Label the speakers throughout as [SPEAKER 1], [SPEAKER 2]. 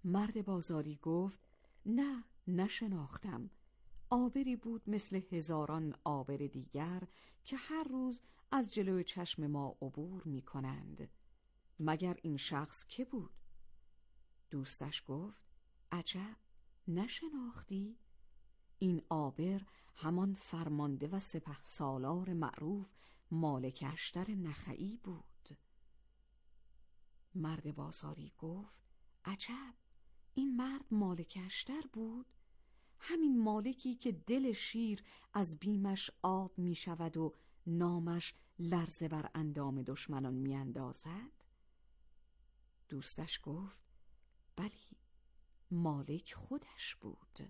[SPEAKER 1] مرد بازاری گفت نه، نشناختم. عابری بود مثل هزاران عابر دیگر که هر روز از جلوی چشم ما عبور می کنند. مگر این شخص که بود؟ دوستش گفت عجب، نشناختی؟ این عابر همان فرمانده و سپهسالار معروف مالک اشتر نخعی بود. مرد بازاری گفت عجب، این مرد مالک اشتر بود؟ همین مالکی که دل شیر از بیمش آب می شود و نامش لرزه بر اندام دشمنان می اندازد؟ دوستش گفت بلی، مالک خودش بود.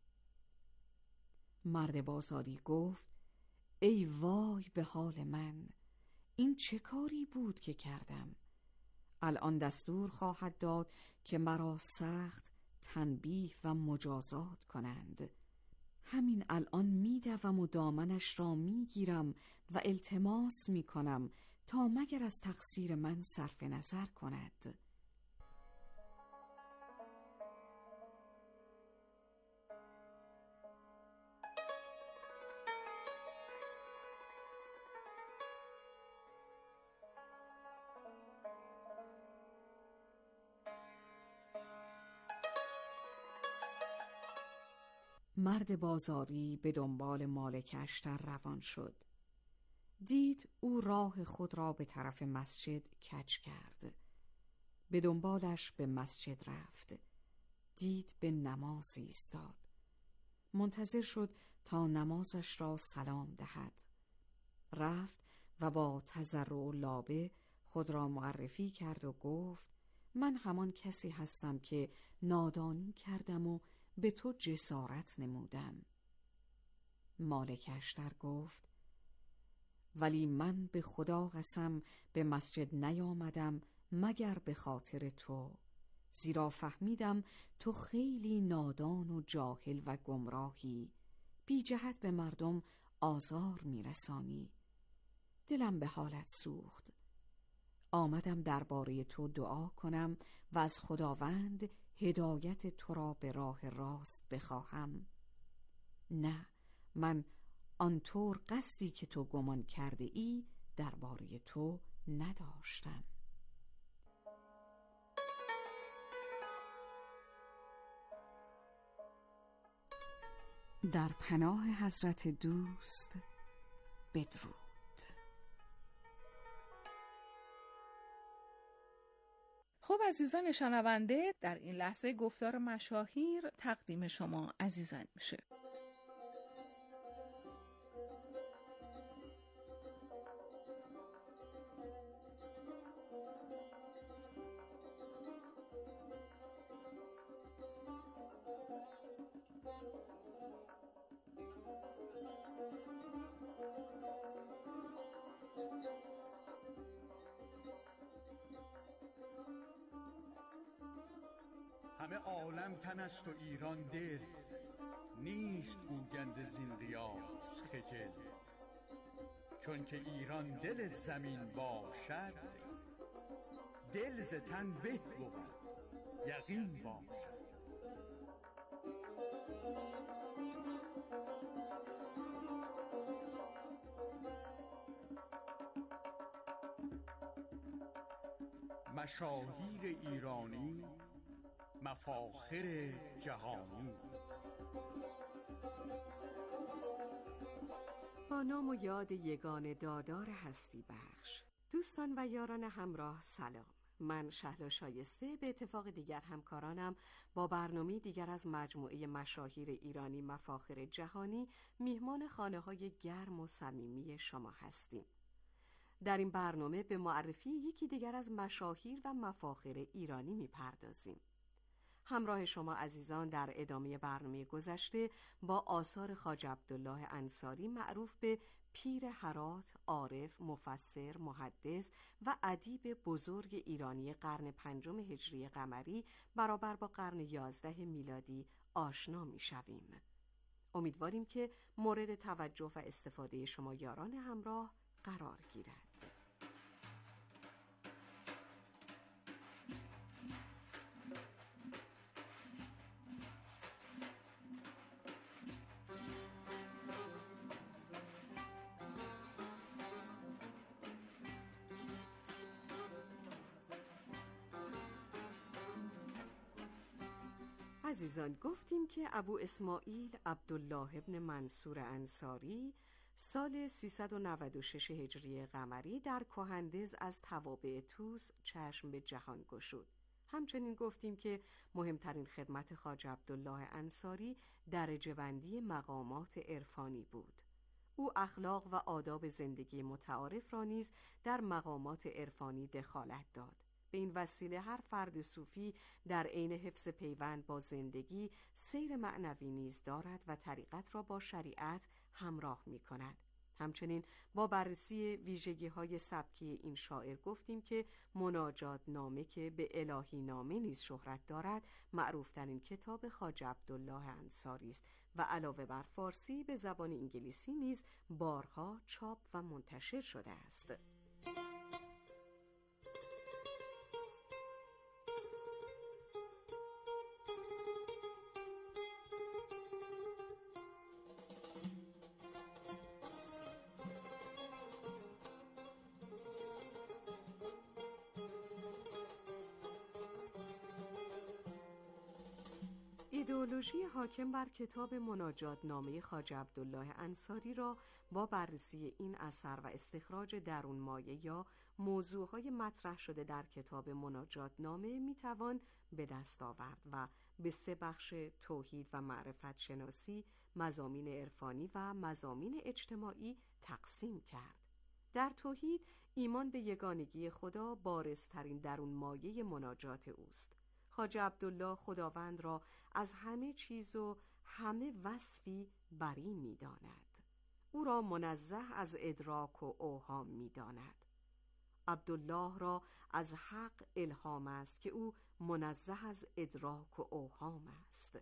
[SPEAKER 1] مرد بازاری گفت ای وای به حال من، این چه کاری بود که کردم؟ الان دستور خواهد داد که مرا سخت تنبیه و مجازات کنند. همین الان میدوم و دامنش را میگیرم و التماس میکنم تا مگر از تقصیر من صرف نظر کند. مرد بازاری به دنبال مالک اشتر روان شد. دید او راه خود را به طرف مسجد کج کرد. به دنبالش به مسجد رفت. دید به نماز ایستاد. منتظر شد تا نمازش را سلام دهد. رفت و با تضرع و لابه خود را معرفی کرد و گفت من همان کسی هستم که نادانی کردم و به تو جسارت نمودم. مالک اشتر گفت ولی من به خدا قسم به مسجد نیامدم مگر به خاطر تو، زیرا فهمیدم تو خیلی نادان و جاهل و گمراهی، بی جهت به مردم آزار میرسانی. دلم به حالت سوخت. آمدم درباره تو دعا کنم و از خداوند هدایت تو را به راه راست بخواهم. نه، من آنطور قصدی که تو گمان کرده ای درباره تو نداشتم. در پناه حضرت دوست بدرود.
[SPEAKER 2] خب عزیزان شنونده، در این لحظه گفتار مشاهیر تقدیم شما عزیزان میشه.
[SPEAKER 3] همه عالم تن است و ایران دل، نیست گوینده زین ریاض خجل. چون که ایران دل زمین باشد، دل ز تن به بود یقین باشد. مشاهیر ایرانی، مفاخر جهانی.
[SPEAKER 1] با نام و یاد یگان دادار هستی بخش. دوستان و یاران همراه سلام. من شهلا شایسته به اتفاق دیگر همکارانم با برنامه دیگر از مجموعه مشاهیر ایرانی مفاخر جهانی میهمان خانه‌های گرم و صمیمی شما هستیم. در این برنامه به معرفی یکی دیگر از مشاهیر و مفاخر ایرانی میپردازیم. همراه شما عزیزان در ادامه برنامه گذشته با آثار خواجه عبدالله انصاری معروف به پیر هرات، عارف، مفسر، محدث و ادیب بزرگ ایرانی قرن 5 هجری قمری برابر با قرن 11 میلادی آشنا می‌شویم. امیدواریم که مورد توجه و استفاده شما یاران همراه قرار گیرد. عزیزان، گفتیم که ابو اسماعیل عبدالله ابن منصور انصاری سال 396 هجری قمری در کهندز از توابع طوس چشم به جهان گشود. همچنین گفتیم که مهمترین خدمت خواجه عبدالله انصاری درجه بندی مقامات عرفانی بود. او اخلاق و آداب زندگی متعارف را نیز در مقامات عرفانی دخالت داد. به این وسیله هر فرد صوفی در عین حفظ پیوند با زندگی سیر معنوی نیز دارد و طریقت را با شریعت همراه می کند. همچنین با بررسی ویژگی‌های سبکی این شاعر گفتیم که مناجات نامه که به الهی نامه نیز شهرت دارد معروفترین کتاب خواجه عبدالله انصاری است و علاوه بر فارسی به زبان انگلیسی نیز بارها چاپ و منتشر شده است. ایدئولوژی حاکم بر کتاب مناجات نامه خواجه عبدالله انصاری را با بررسی این اثر و استخراج درون مایه یا موضوعهای مطرح شده در کتاب مناجات نامه میتوان به دست آورد و به 3 بخش توحید و معرفت شناسی، مضامین عرفانی و مضامین اجتماعی تقسیم کرد. در توحید، ایمان به یگانگی خدا بارزترین درون مایه مناجات اوست. خواجه عبدالله خداوند را از همه چیز و همه وصفی بری می داند. او را منزه از ادراک و اوهام می داند. عبدالله را از حق الهام است که او منزه از ادراک و اوهام است.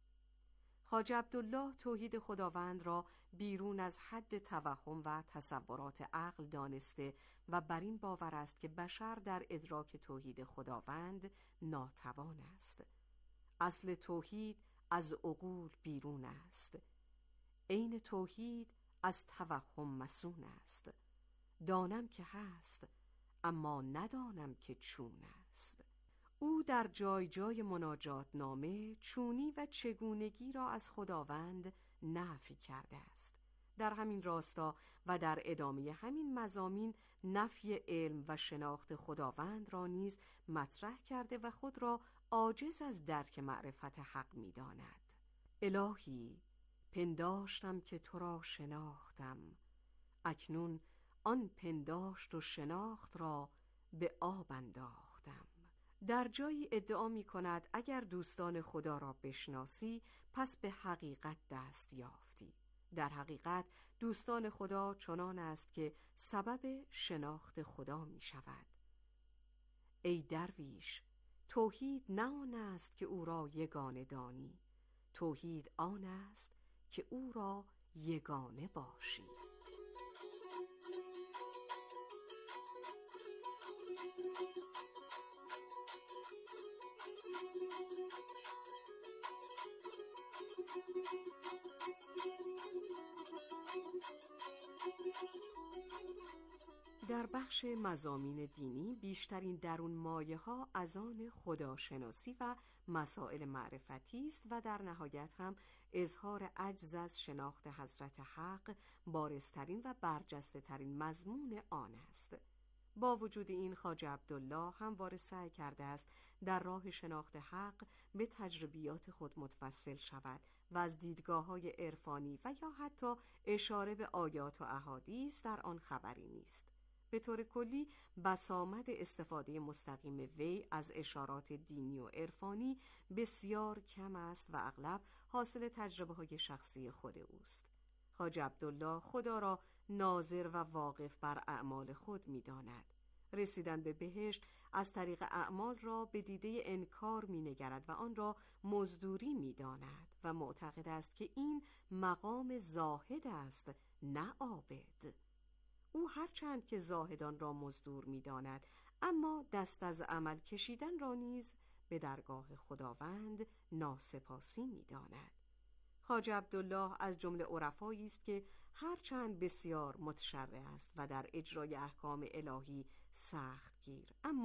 [SPEAKER 1] خواجه عبدالله توحید خداوند را بیرون از حد توهم و تصورات عقل دانسته و بر این باور است که بشر در ادراک توحید خداوند ناتوان است. اصل توحید از عقول بیرون است. عین توحید از توهم مسون است. دانم که هست، اما ندانم که چون است. او در جای جای مناجات نامه چونی و چگونگی را از خداوند نفی کرده است. در همین راستا و در ادامه همین مضامین نفی علم و شناخت خداوند را نیز مطرح کرده و خود را عاجز از درک معرفت حق می داند. الهی، پنداشتم که تو را شناختم، اکنون آن پنداشت و شناخت را به آب انداختم. در جایی ادعا می کند اگر دوستان خدا را بشناسی پس به حقیقت دست یافتی. در حقیقت دوستان خدا چنان است که سبب شناخت خدا می شود. ای درویش، توحید نه آن است که او را یگانه دانی، توحید آن است که او را یگانه باشی. در بخش مضامین دینی بیشترین درون مایه ها از آن خداشناسی و مسائل معرفتی است و در نهایت هم اظهار عجز از شناخت حضرت حق بارزترین و برجسته ترین مضمون آن است. با وجود این خواجه عبدالله همواره سعی کرده است در راه شناخت حق به تجربیات خود متوسل شود و از دیدگاه‌های عرفانی و یا حتی اشاره به آیات و احادیث در آن خبری نیست. به طور کلی بسامد استفاده مستقیم وی از اشارات دینی و عرفانی بسیار کم است و اغلب حاصل تجربه‌های شخصی خود اوست. خواجه عبدالله خدا را ناظر و واقف بر اعمال خود می‌داند. رسیدن به بهشت از طریق اعمال را به دیده انکار می‌نگرد و آن را مزدوری می‌داند و معتقد است که این مقام زاهد است، نه عابد. او هرچند که زاهدان را مزدور می‌داند، اما دست از عمل کشیدن را نیز به درگاه خداوند ناسپاسی می‌داند. خواجه عبدالله از جمله عرفایی است که هرچند بسیار متشرع است و در اجرای احکام الهی سختگیر، اما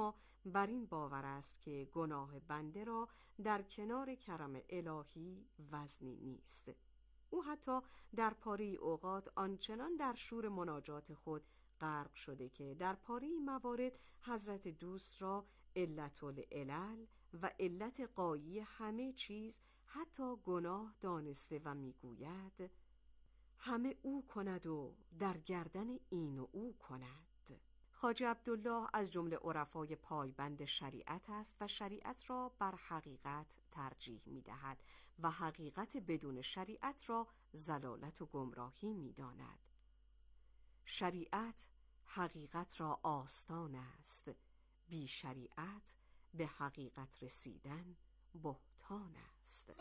[SPEAKER 1] بر این باور است که گناه بنده را در کنار کرم الهی وزنی نیست. او حتی در پاره اوقات آنچنان در شور مناجات خود غرق شده که در پاره موارد حضرت دوست را علت العلل و علت غایی همه چیز، حتی گناه، دانسته و میگوید همه او کند و در گردن این و او کند. خواجه عبدالله از جمله عرفای پایبند شریعت است و شریعت را بر حقیقت ترجیح می‌دهد و حقیقت بدون شریعت را ضلالت و گمراهی می‌داند. شریعت حقیقت را آستان است، بی شریعت به حقیقت رسیدن بهتان است.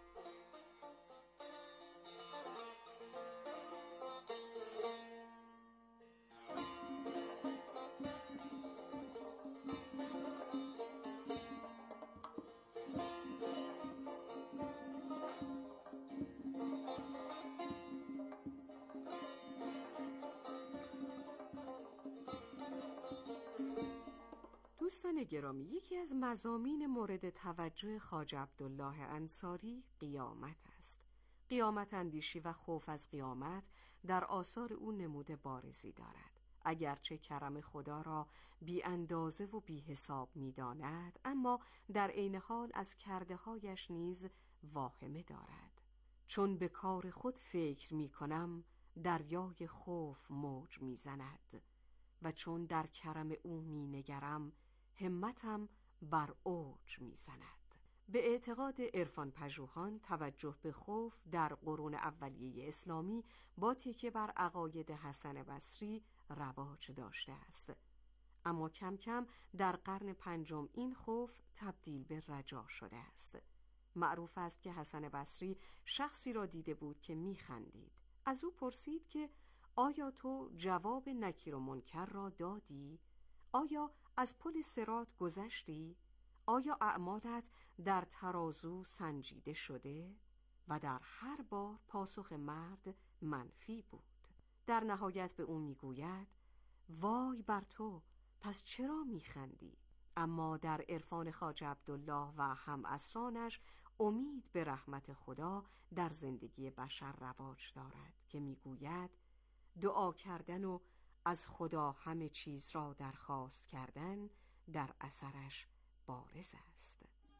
[SPEAKER 1] دوستان گرامی، یکی از مضامین مورد توجه خواجه عبدالله انصاری قیامت است. قیامت اندیشی و خوف از قیامت در آثار او نمود بارزی دارد. اگرچه کرم خدا را بی اندازه و بی حساب می داند، اما در عین حال از کرده هایش نیز واهمه دارد. چون به کار خود فکر می کنم، دریای خوف موج می زند و چون در کرم او می نگرم، همتم بر اوج میزند. به اعتقاد عرفان پژوهان توجه به خوف در قرون اولیه اسلامی با تکیه بر عقاید حسن بصری رواج داشته است، اما کم کم در قرن پنجم این خوف تبدیل به رجا شده است. معروف است که حسن بصری شخصی را دیده بود که میخندید. از او پرسید که آیا تو جواب نکیر و منکر را دادی؟ آیا از پل صراط گذشتی؟ آیا اعمالت در ترازو سنجیده شده؟ و در هر بار پاسخ مرد منفی بود. در نهایت به او میگوید وای بر تو، پس چرا میخندی؟ اما در عرفان خواجه عبدالله و همعصرانش امید به رحمت خدا در زندگی بشر رواج دارد که میگوید دعا کردن و از خدا همه چیز را درخواست کردن در اثرش بارز است.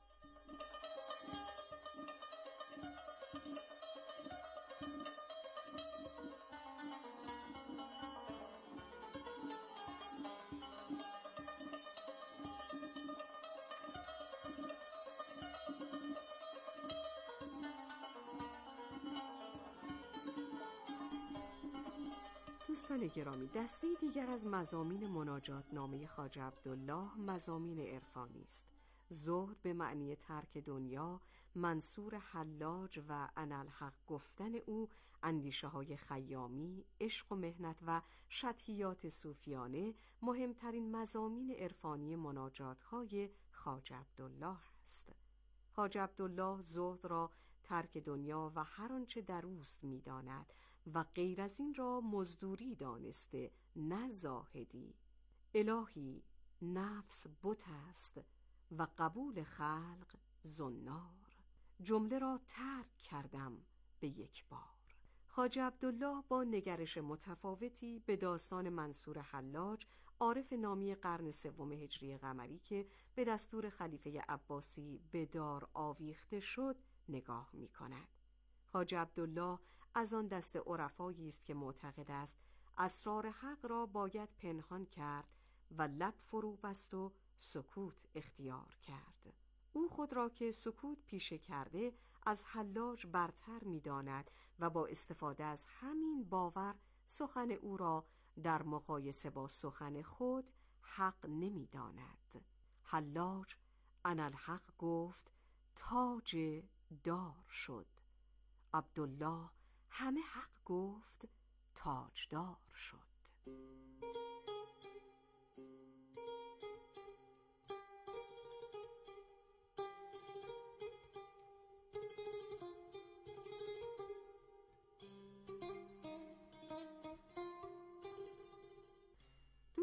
[SPEAKER 1] دوستان گرامی، دستی دیگر از مضامین مناجات نامه خواجه عبدالله مضامین عرفانی است. زهد به معنی ترک دنیا، منصور حلاج و انالحق گفتن او، اندیشه های خیامی، عشق و مهنت و شطحیات صوفیانه مهمترین مضامین عرفانی مناجات های خواجه عبدالله است. خواجه عبدالله زهد را ترک دنیا و هر آنچه در اوست می‌داند و غیر از این را مزدوری دانسته، نه زاهدی. الهی نفس بت است و قبول خلق زنار، جمله را ترک کردم به یک بار. خواجه عبدالله با نگرش متفاوتی به داستان منصور حلاج، عارف نامی قرن سوم هجری قمری که به دستور خلیفه عباسی به دار آویخته شد نگاه می کند. خواجه عبدالله از آن دست عرفایی است که معتقد است اسرار حق را باید پنهان کرد و لب فرو بست و سکوت اختیار کرد. او خود را که سکوت پیشه کرده از حلاج برتر می داند و با استفاده از همین باور سخن او را در مقایسه با سخن خود حق نمی داند. حلاج انالحق گفت تاج دار شد. عبدالله همه حق گفت تاجدار شد.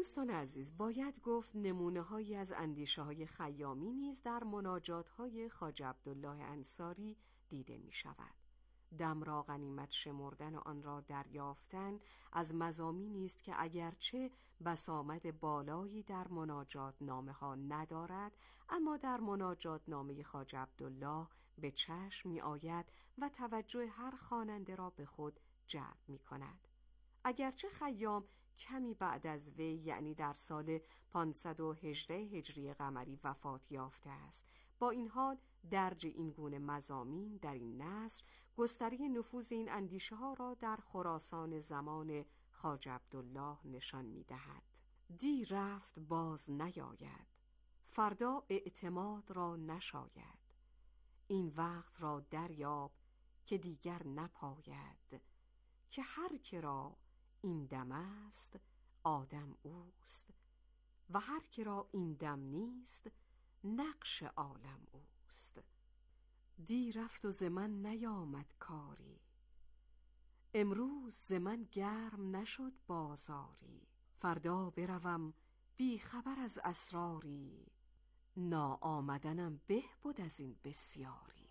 [SPEAKER 1] دوستان عزیز، باید گفت نمونه‌هایی از اندیشه‌های خیامی نیز در مناجات‌های خواجه عبدالله انصاری دیده می‌شود. دم را غنیمت شمردن و آن را دریافتن از مضامینی است که اگرچه بسامد بالایی در مناجات نامه‌ها ندارد، اما در مناجات نامه خواجه عبدالله به چشم می‌آید و توجه هر خواننده را به خود جلب می‌کند. اگرچه خیام کمی بعد از وی، یعنی در سال 518 هجری قمری وفات یافته است، با این حال درج این گونه مضامین در این نثر گستره نفوذ این اندیشه ها را در خراسان زمان خواجه عبدالله نشان می دهد. دی رفت باز نیاید، فردا اعتماد را نشاید. این وقت را دریاب که دیگر نپاید، که هر که را این دم است آدم اوست، و هر که را این دم نیست نقش عالم اوست. دی رفت و ز من نیامد کاری، امروز ز من گرم نشد بازاری. فردا بروم بی خبر از اسراری، ناآمدنم به بود از این بسیاری.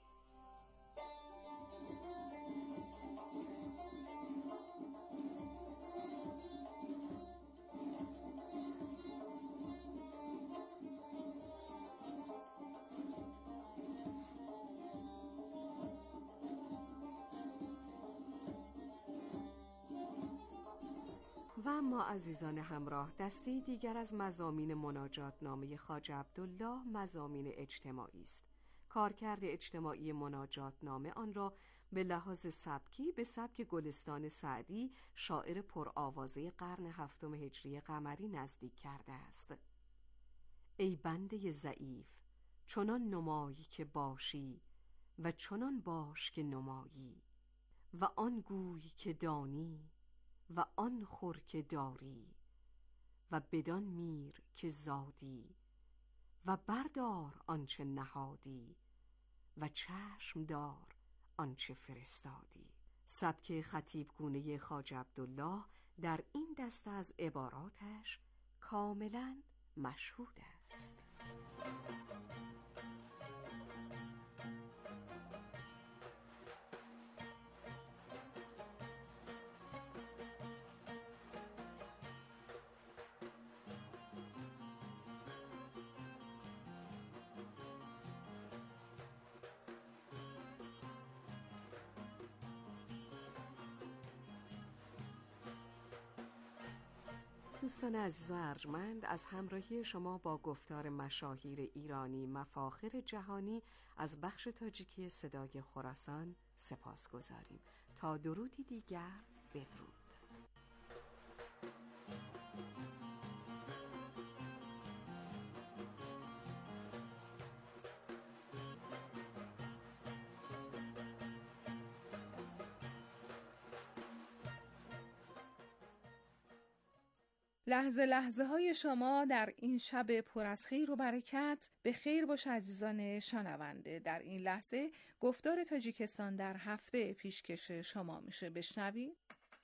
[SPEAKER 1] و اما عزیزان همراه، دسته دیگر از مضامین مناجات نامه خواجه عبدالله مضامین اجتماعی است. کارکرد اجتماعی مناجات نامه آن را به لحاظ سبکی به سبک گلستان سعدی، شاعر پرآوازه قرن 7 هجری قمری، نزدیک کرده است. ای بنده ضعیف چنان نمایی که باشی، و چنان باش که نمایی، و آن گوی که دانی، و آن خور که داری، و بدان میر که زادی، و بردار آنچه نهادی، و چشم دار آنچه فرستادی. سبک خطیب گونه خواجه عبدالله در این دسته از عباراتش کاملا مشهود است. دوستان عزیز و ارجمند، از همراهی شما با گفتار مشاهیر ایرانی مفاخر جهانی از بخش تاجیکی صدای خراسان سپاسگزاریم. تا درودی دیگر، بدرود.
[SPEAKER 2] لحظه لحظه های شما در این شب پر از خیر و برکت به خیر باش عزیزان شنونده. در این لحظه گفتار تاجیکستان در هفته پیشکش شما میشه. بشنوید.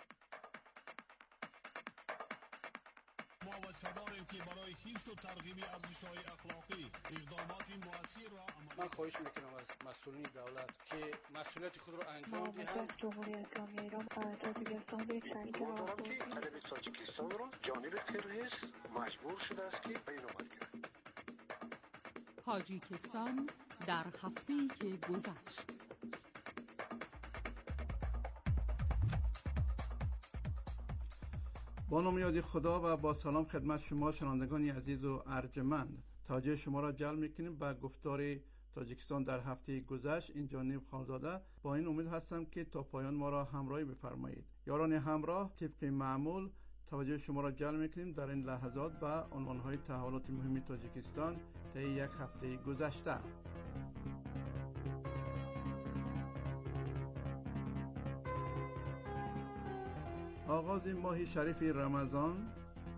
[SPEAKER 4] ما وعده‌داریم که برای حفظ و ترغیب ارزش‌های اخلاقی اقدامات مؤثر را
[SPEAKER 5] من خواهش میکنم از مسئولین دولت که مسئولیت خود را انجام دهند.
[SPEAKER 6] جمهوری اسلامی ایران تاجیکستان به یک شریک
[SPEAKER 7] که عرب تاجیکستان را جانب قرقیز مجبور شده است که بین‌المللی گیرد.
[SPEAKER 8] تاجیکستان در هفته‌ای که گذشت.
[SPEAKER 9] با نام یاد خدا و با سلام خدمت شما شنوندگان عزیز و ارجمند. توجه شما را جلب میکنیم به گفتار تاجیکستان در هفته گذشت. این جانب خانزاده، با این امید هستم که تا پایان ما را همراهی بفرمایید. یاران همراه، طبق معمول توجه شما را جلب میکنیم در این لحظات به عنوانهای تحولات مهم تاجیکستان طی یک هفته گذشته. آغاز ماه شریف رمضان،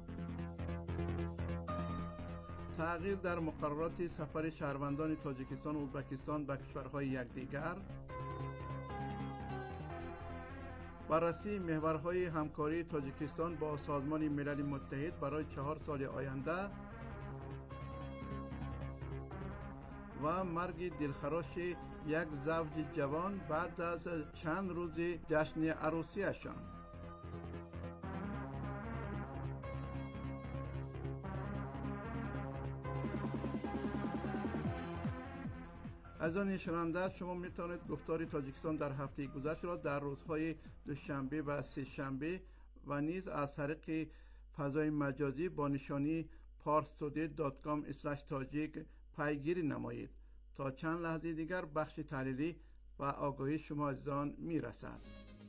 [SPEAKER 9] تغییر در مقررات سفر شهروندان تاجیکستان و ازبکستان به کشورهای یکدیگر، بررسی محورهای همکاری تاجیکستان با سازمان ملل متحد برای 4 سال آینده و مرگ دلخراش یک زوج جوان بعد از چند روز جشن عروسیشان. عزیزان شنونده، شما میتوانید گفتار تاجیکستان در هفته گذشته را در روزهای دوشنبه و سه شنبه و نیز از طریق فضای مجازی با نشانی parstoday.com/tajik پیگیری نمایید. تا چند لحظه دیگر بخش تحلیلی و آگاهی شما عزیزان میرسد.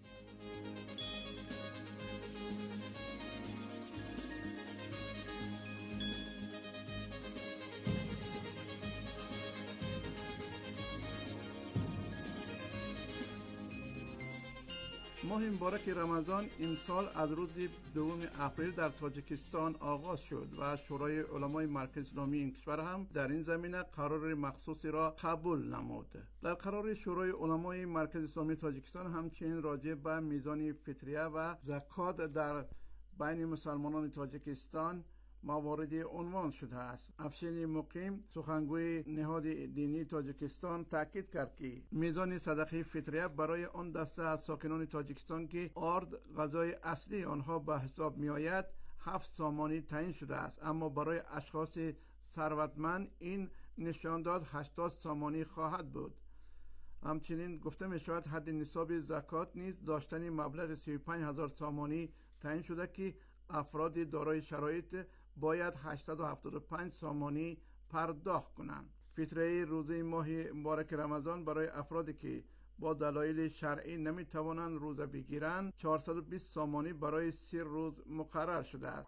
[SPEAKER 9] ماه مبارک رمضان این سال از روز 2 اپریل در تاجیکستان آغاز شد و شورای علمای مرکز اسلامی این کشور هم در این زمینه قرار مخصوصی را قبول نمود. در قرار شورای علمای مرکز اسلامی تاجیکستان همچنین راجع به میزان فطریه و زکات در بین مسلمانان تاجیکستان مواردی عنوان شده است. افشین مقیم سخنگوی نهاد دینی تاجیکستان تاکید کرد که میزان صدقه فطریه برای آن دسته از ساکنان تاجیکستان که آرد غذای اصلی آنها به حساب می آید 7 سامانی تعیین شده است، اما برای اشخاص ثروتمند این نشانداد 80 سامانی خواهد بود. همچنین گفته می شود حد نصاب زکات نیز داشتن مبلغ 35,000 سامانی تعیین شده که افراد دارای شرایط باید 875 سامانی پرداخت کنند. فطریه روزه ماه مبارک رمضان برای افرادی که با دلایل شرعی نمی توانند روزه بگیرند 420 سامانی برای 30 روز مقرر شده است.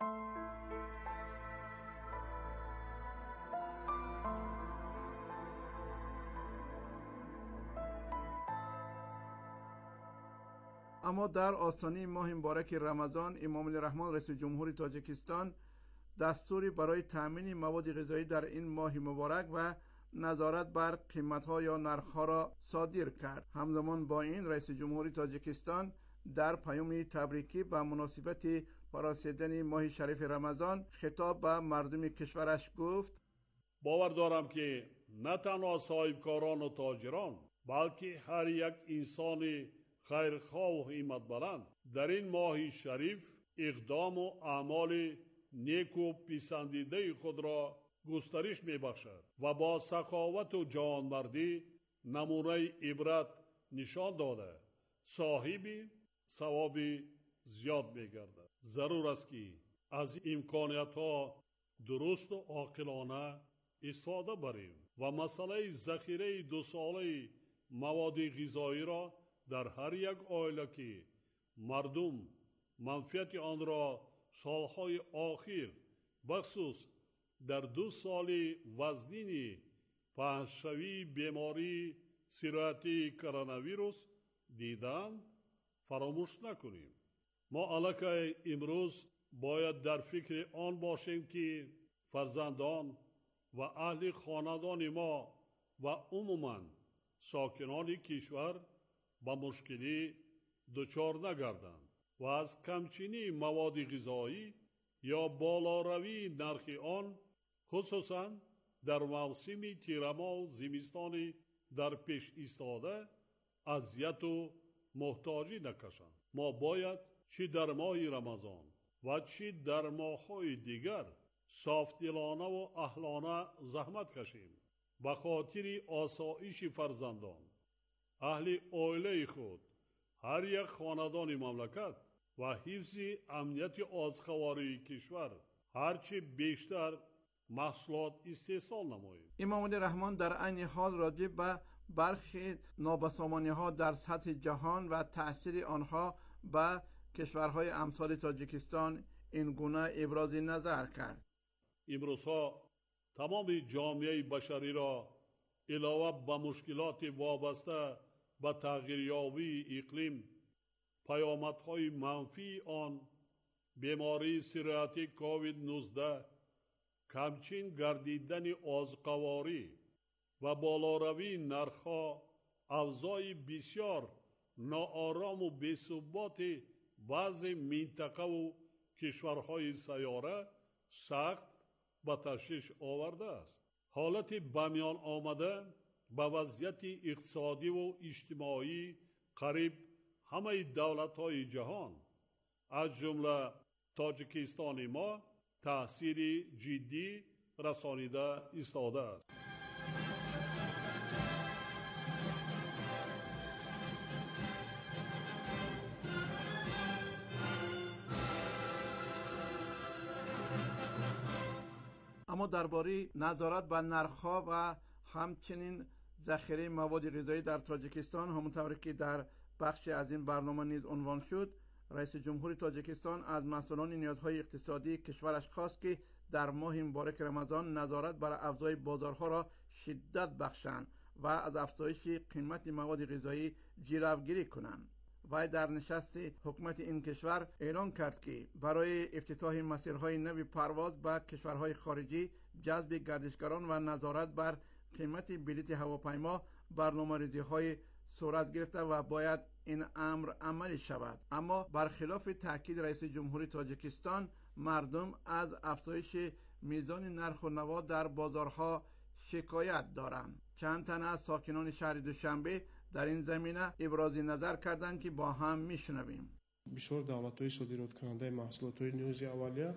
[SPEAKER 9] اما در آستانه ماه مبارک رمضان امام الرحمن رئیس جمهوری تاجیکستان دستوری برای تامین مواد غذایی در این ماه مبارک و نظارت بر قیمت‌ها یا نرخ‌ها را صادر کرد. همزمان با این رئیس جمهوری تاجیکستان در پیام تبریکی به مناسبت فرارسیدن ماه شریف رمضان خطاب به مردم کشورش گفت:
[SPEAKER 4] باور دارم که نه تنها صاحبکاران و تاجران بلکه هر یک انسان خیرخواه و همت بلند در این ماه شریف اقدام و اعمال نیک و پسندیده خود را گسترش می بخشد و با سخاوت و جوانمردی نمونه عبرت نشان داده صاحب ثواب زیاد می گردد. ضرور است که از امکانیت ها درست و عاقلانه استفاده بریم و مسئله ذخیره 2 ساله مواد غذایی را در هر یک عائله که مردم منفعت آن را سالهای آخر بخصوص در 2 سال وزنین پهنشوی بیماری سرایت کرونا ویروس دیدن فراموش نکنیم. ما علاقه امروز باید در فکر آن باشیم که فرزندان و اهل خاندان ما و عموما ساکنان کشور با مشکلی دچار نگردند و از کمچینی مواد غذایی یا بالاروی نرخ آن خصوصا در موسم تیرما و زمستان در پیش ایستاده اذیت و محتاجی نکشند. ما باید چه در ماه رمضان و چه در ماه‌های دیگر صافدلانه و اهلانه زحمت کشیم به خاطر آسایش فرزندان، اهل عائله خود، هر یک خاندان مملکت و حفظ امنیت آزخواری کشور هرچه بیشتر محصولات استحصال نماییم.
[SPEAKER 9] امام الرحمن در عین حال راجع به برخی نابسامانی‌ها در سطح جهان و تأثیر آنها به کشورهای امثال تاجیکستان این گونه ابراز نظر کرد.
[SPEAKER 4] امروزها تمام جامعه بشری را علاوه به مشکلات وابسته به تغییریابی اقلیم، پیامدهای منفی آن، بیماری سرایت کووید 19، کمچین گردیدن آزقواری و بالاروی نرخ‌ها اوضاع بسیار ناآرام و بی‌ثبات بعضی منطقه و کشورهای سیاره سخت به تشویش آورده است. حالت بمیان آمده به وضعیت اقتصادی و اجتماعی قریب همه دولت‌های جهان از جمله تاجیکستان ما تاثیر جدی رسانیده ایستاده است.
[SPEAKER 9] اما درباره نظارت بر نرخ‌ها و همچنین ذخیره مواد غذایی در تاجیکستان، همونطور که در بخش از این برنامه نیز عنوان شد، رئیس جمهور تاجیکستان از مسئولان نیازهای اقتصادی کشورش خواست که در ماه مبارک رمضان نظارت بر افزای بازارها را شدت بخشند و از افزایش قیمت مواد غذایی جلوگیری کنند. وی در نشست حکومت این کشور اعلان کرد که برای افتتاح مسیرهای نو پرواز به کشورهای خارجی، جذب گردشگران و نظارت بر قیمت بلیط هواپیما برنامه‌ریزی‌های صورت گرفته و باید این امر عملی شود. اما برخلاف تاکید رئیس جمهور تاجیکستان، مردم از افزایش میزان نرخ و نوا در بازارها شکایت دارند. چند تن از ساکنان شهر دوشنبه در این زمینه ابراز نظر کردند که با هم میشنویم.
[SPEAKER 10] بسیار دولت‌های صادرات کننده محصولات‌های نیاز اولیه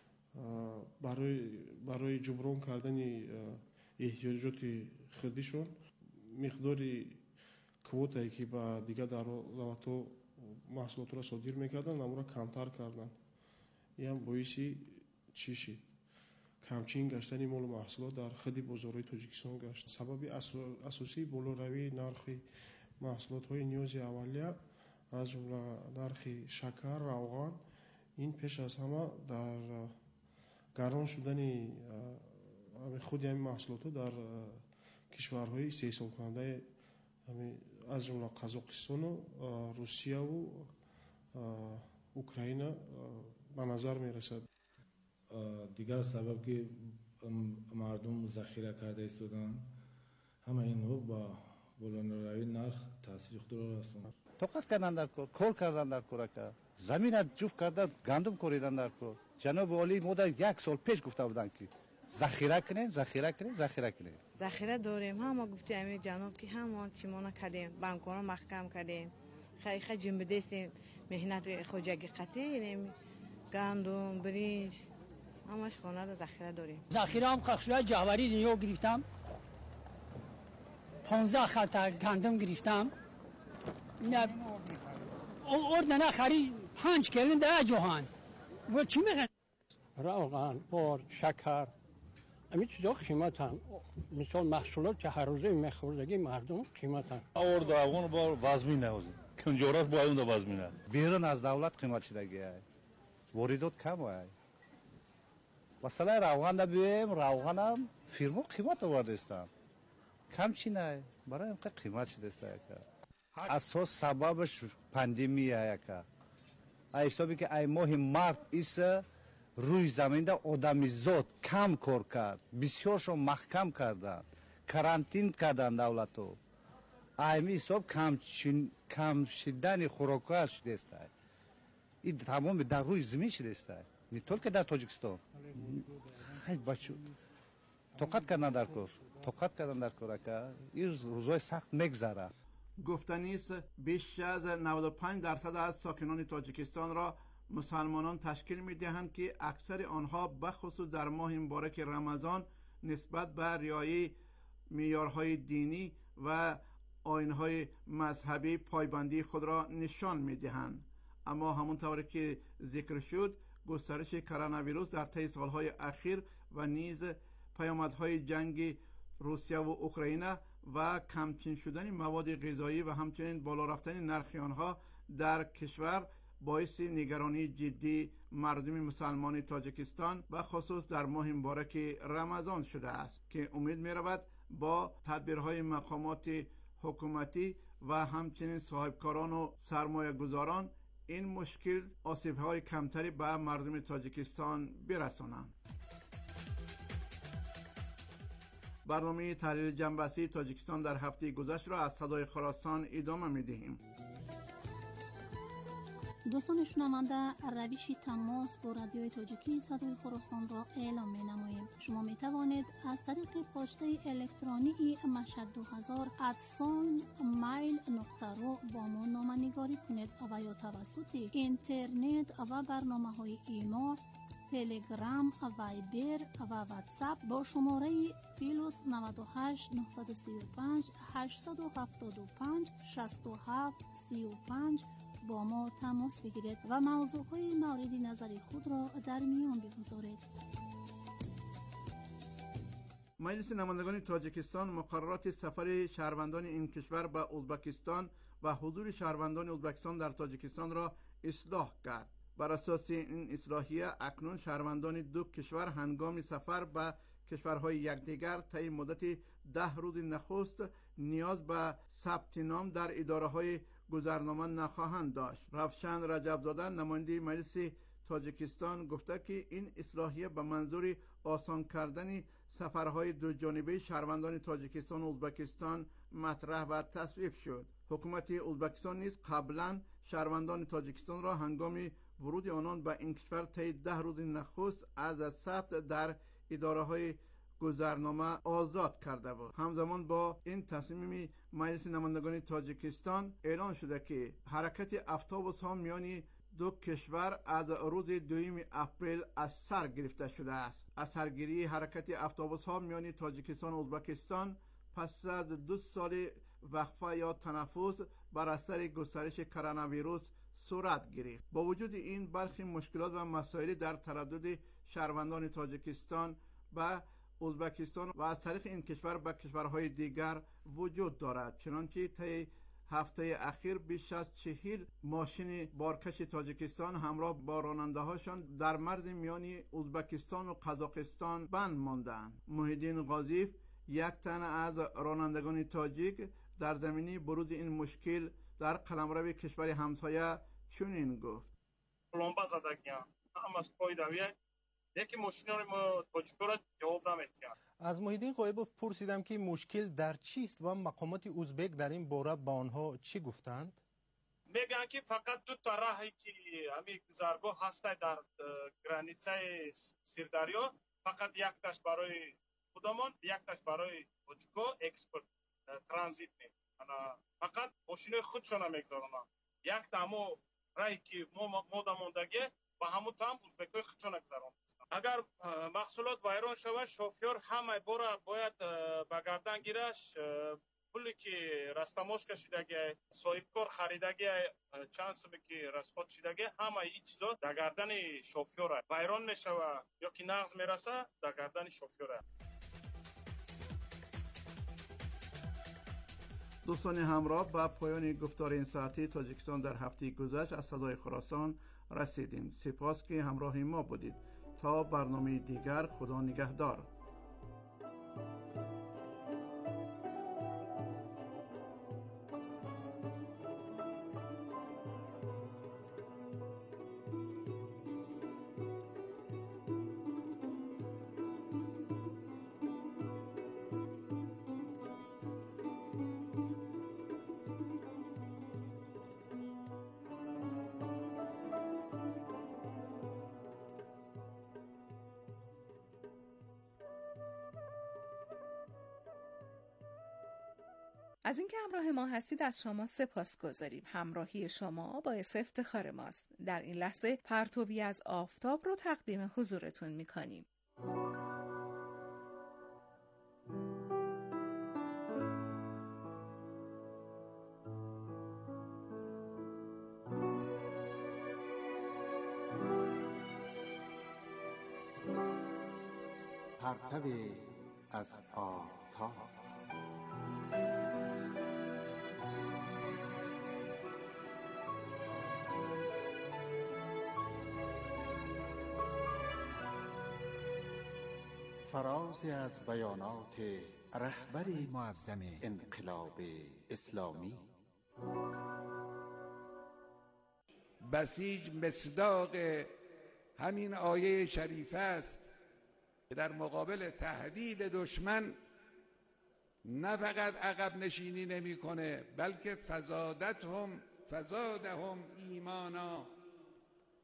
[SPEAKER 10] برای جبران کردن احتیاجات خودشون مقداری کوتایی که با دیگر دولت‌ها محصولات را صادر می‌کردن اون را کمتر کردن. این هم باعثی چی شد؟ کمچین گشتن مال محصولات در خود بازارهای تاجیکستان گشت. سبب اساسی بالاروی نرخ محصولات‌های نیاز اولیه از جمله نرخ شکر، روغن، این پیش از همه در گران شدن خود این محصولات در کشورهای استحصال کننده از جمله قزاقستان و روسیه و اوکراین به نظر می رسد.
[SPEAKER 11] دیگر سبب که مردم ذخیره کرده ایستادن، همه اینها با بالاروی نرخ تاثیر خود را رساند.
[SPEAKER 12] توقف کردن در کار کردن در کورکا، زمین جفت کردن، گندم کوریدن در کار. جناب عالی مدت 1 سال پیش گفته بودن که ذخیره کنین.
[SPEAKER 13] ذخیره داریم، هم ما گفتیم امیر جناب که هم چیمانا کردیم، بانک‌ها محکم کردیم. خیلی جنب دستیم مهنت خوجگی قطعی، گندم، برنج، همش خانه ذخیره داریم.
[SPEAKER 14] ذخیره هم خشوع جواری نیو گرفتم. 15 خلطه گندم گرفتم. اینا اردن خرید 5 کیلو در جهان. و چی میگن؟
[SPEAKER 15] روغن، بار، شکر، همین چیزا قیمتن. مثال محصولات که هر روزه میخوردگی مردم قیمتن.
[SPEAKER 16] آورد افغان با وزمی نهوزی. کنجورات با اون دو وزمی نه.
[SPEAKER 12] بیرون از دولت قیمت شدگی ای. واردات کم ای. مثلا روغن دا بیایم، روغن هم فیرما قیمت آورده استن. کم چی نه. برای اینکه قیمت شده است. اساس سببش پاندمی که حسابی که ای ماه مارت ایست روی زمین دا آدمیزاد کم کار کرد، بسیارشون محکم کردن، کرانتین کردن دولتو. ایمی حساب کم شدن خوراک‌ها شده است. این تمام در روی زمین شده است. نه طور که در تاجیکستان. خیلی بچو توقف کردن در کار که این روزهای سخت میگذره.
[SPEAKER 9] گفتنی است بیش از 95% از ساکنان تاجیکستان را مسلمانان تشکیل می‌دهند که اکثر آنها بخصوص در ماه مبارک رمضان نسبت به رعایت معیارهای دینی و آیین‌های مذهبی پایبندی خود را نشان می‌دهند. اما همونطور که ذکر شد، گسترش کرونا ویروس در طی سالهای اخیر و نیز پیامدهای جنگ روسیه و اوکراین و کمچین شدن مواد غذایی و همچنین بالا رفتن نرخ آنها در کشور باعث نگرانی جدی مردم مسلمان تاجیکستان و خصوص در ماه مبارک رمضان شده است که امید می رود با تدبیرهای مقامات حکومتی و همچنین صاحبکاران و سرمایه گذاران این مشکل آسیب‌های کمتری به مردم تاجیکستان برسانند. برنامه تحلیل جنبشی تاجیکستان در هفته گذشته را از صدای خراسان ادامه می‌دهیم.
[SPEAKER 17] دوستان شنونده، روش تماس با رادیوی تاجیکی صدای خراسان را اعلام می نماییم. شما می توانید از طریق پسته الکترونیکی مشهد 2000@mail.ru با ما نامه‌نگاری کنید و یا توسط اینترنت و برنامه‌های ایما، تلگرام، وایبر و واتساپ با شماره +98 935 875 67 35 با ما تماس بگیرید و موضوعهای مورد نظر خود را در میان بگذارید.
[SPEAKER 9] مجلس نمایندگان تاجیکستان مقررات سفر شهروندان این کشور به ازبکستان و حضور شهروندان ازبکستان در تاجیکستان را اصلاح کرد. بر اساس این اصلاحیه اکنون شهروندان دو کشور هنگام سفر به کشورهای یکدیگر طی مدت 10 روز نخست نیاز به ثبت نام در اداره‌های گذرنامه نخواهند داشت. رفشن رجبزاده نماینده مجلس تاجیکستان گفته که این اصلاحیه به منظور آسان کردن سفرهای دو جانبه شهروندان تاجیکستان و ازبکستان مطرح و تصویب شد. حکومت ازبکستان نیز قبلا شهروندان تاجیکستان را هنگام ورود آنان به این کشور طی 10 روز نخست از ثبت در اداره‌های گذرنامه آزاد کرده بود. همزمان با این تصمیم مجلس نمایندگان تاجیکستان اعلان شده که حرکت اتوبوس ها میان دو کشور از روز 2 اپریل از سر گرفته شده است. از سرگیری حرکت اتوبوس ها میان تاجیکستان و ازبکستان پس از 2 سال وقفه یا تنفس بر اثر گسترش کرونا ویروس صورت گرفت. با وجود این برخی مشکلات و مسائل در تردد شهروندان تاجیکستان به ازبکستان و از طریق این کشور به کشورهای دیگر وجود دارد. چنانچه طی هفته اخیر بیش از 40 ماشین بارکش تاجیکستان همراه با راننده هاشان در مرز میانی ازبکستان و قزاقستان بند ماندند. محیدین قاضیف یک تن از رانندگان تاجیک در زمینه بروز این مشکل در قلمرو کشور همسایه چنین گفت:
[SPEAKER 18] لامبا زدگیان اما سپایدویه یکی ماشینان ما تاجیکا را جواب نمیدن.
[SPEAKER 19] از محیدین قایبوف پرسیدم که مشکل در چیست و مقامات ازبک در این باره با آنها چی گفتند؟
[SPEAKER 18] میگن که فقط 2 تا راهی که همین گذرگاه هست در گرانیچه سیردریا، فقط یک تاش برای خودمان، یک تاش برای تاجیکا اکسپورت ترانزیت میکنن. فقط ماشین خودشون میگذارن. یک تا راهی که ما داموندگی با همون تام ازبکای خودشون گذارن. اگر محصولات ویران شود شوفیور همه باره باید به گردن گیرش پولی که رستماش کشیدگی صاحب کار خریدگی چند سبی که رسخوت شدگی همه این چیزا در گردن شوفیور ویران میشود یا که نقض میرسه در گردن شوفیور.
[SPEAKER 9] دوستان همراه به پایان گفتار این ساعتی تاجیکستان در هفته گذشته از صدای خراسان رسیدیم. سپاس که همراه ما بودید. تا برنامه دیگر خدا نگهدار.
[SPEAKER 2] از اینکه همراه ما هستید از شما سپاسگزاریم. همراهی شما باعث افتخار ماست. در این لحظه پرتوی از آفتاب رو تقدیم حضورتون می‌کنیم.
[SPEAKER 20] پرتوی از آفتاب. فرازی از بیانات رهبری معظم انقلاب اسلامی.
[SPEAKER 21] بسیج مصداق همین آیه شریفه است که در مقابل تهدید دشمن نه فقط عقب نشینی نمی‌کنه بلکه فزادهم ایمانا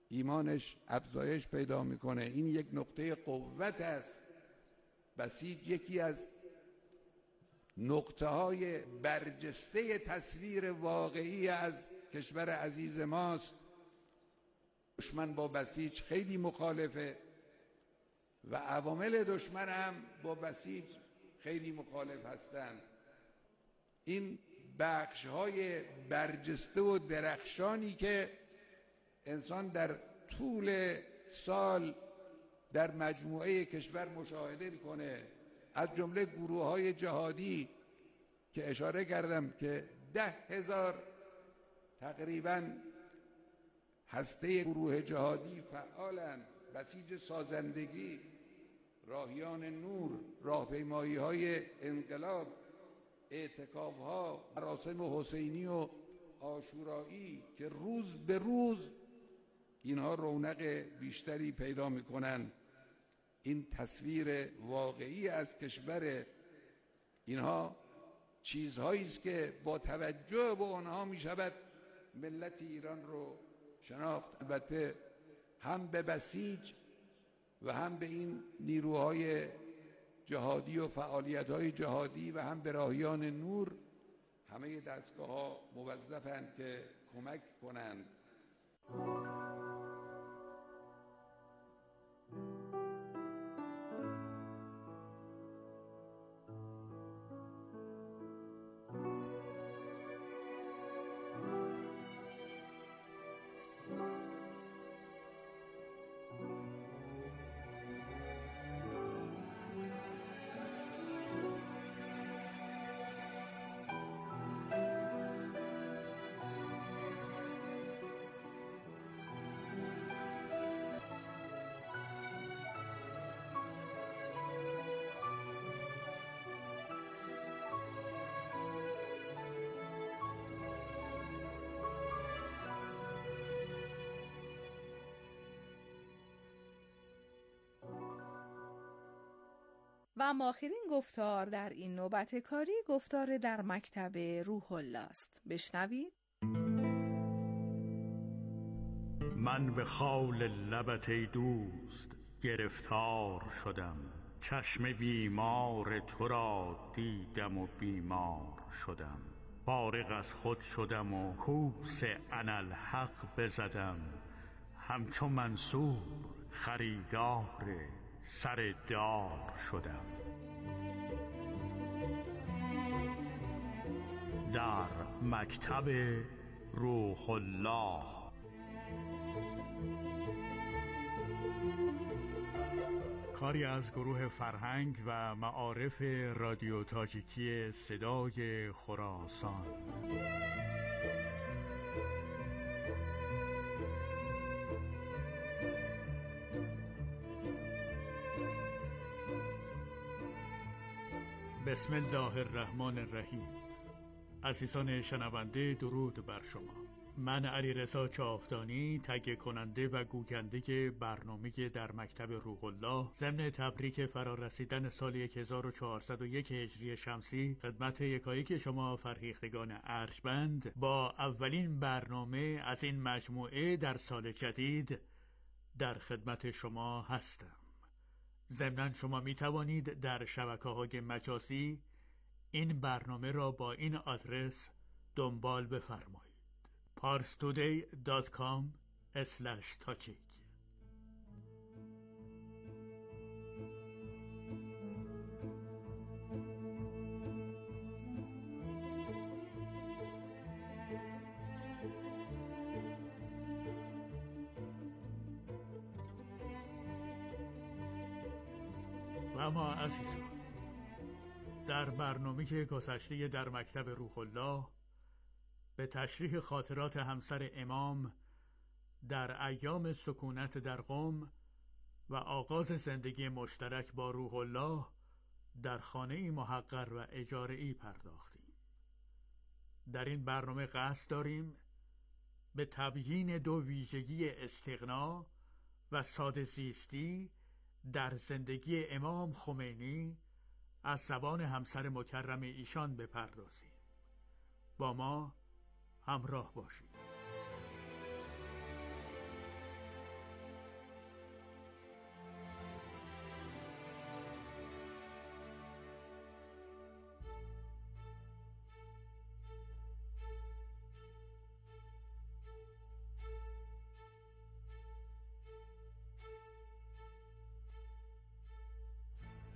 [SPEAKER 21] ایمانش افزایش پیدا میکنه. این یک نقطه قوت است. بسیج یکی از نقطه های برجسته تصویر واقعی از کشور عزیز ماست. دشمن با بسیج خیلی مخالفه و عوامل دشمن هم با بسیج خیلی مخالف هستند. این بخش های برجسته و درخشانی که انسان در طول سال در مجموعه کشور مشاهده میکنه، از جمله گروه های جهادی که اشاره کردم که 10,000 تقریبا هسته گروه جهادی فعالند. بسیج سازندگی، راهیان نور، راهپیمایی های انقلاب، اعتکاف ها، مراسم حسینی و عاشورایی که روز به روز اینها رونق بیشتری پیدا میکنن. این تصویر واقعی از کشور اینها چیزهایی است که با توجه به آنها میشود ملت ایران رو شناخت. البته هم به بسیج و هم به این نیروهای جهادی و فعالیت‌های جهادی و هم به راهیان نور، همه دستگاه‌ها موظفند که کمک کنند.
[SPEAKER 2] و آخرین گفتار در این نوبت کاری گفتار در مکتب روح الله است. بشنوید.
[SPEAKER 3] من به خال لبت ای دوست گرفتار شدم، چشم بیمار تو را دیدم و بیمار شدم. فارغ از خود شدم و کوس اناالحق بزدم، همچو منصور خریدار سر دار شدم. در مکتب روح الله. کاری از گروه فرهنگ و معارف رادیو تاجیکی صدای خراسان. بسم الله الرحمن الرحیم. عزیزان شنونده، درود بر شما. من علیرضا چاودانی، تهیه کننده و گوینده برنامه در مکتب روح الله، ضمن تبریک فرارسیدن سال 1401 هجری شمسی خدمت یکایک شما فرهیختگان ارجمند با اولین برنامه از این مجموعه در سال جدید در خدمت شما هستم. ضمناً شما می توانید در شبکه‌های مجازی این برنامه را با این آدرس دنبال بفرمایید: parstoday.com/tajik. و اما عزیزان، در برنامه گذشته در مکتب روح الله به تشریح خاطرات همسر امام در ایام سکونت در قم و آغاز زندگی مشترک با روح الله در خانه محقر و اجاره‌ای پرداختیم. در این برنامه قصد داریم به تبیین دو ویژگی استغنا و ساده زیستی در زندگی امام خمینی از زبان همسر مکرم ایشان بپردازیم. با ما همراه باشید.